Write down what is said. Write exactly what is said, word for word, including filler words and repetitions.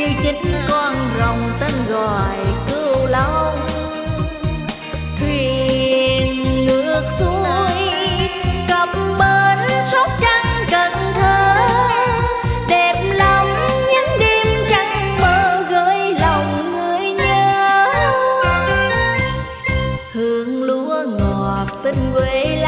chính con rồng tên gọi Cửu Long. Thuyền ngược xuôi cập bến Sóc Trăng Cần Thơ, đẹp lắm những đêm trăng mơ gửi lòng người nhớ. Hương lúa ngọt tình quê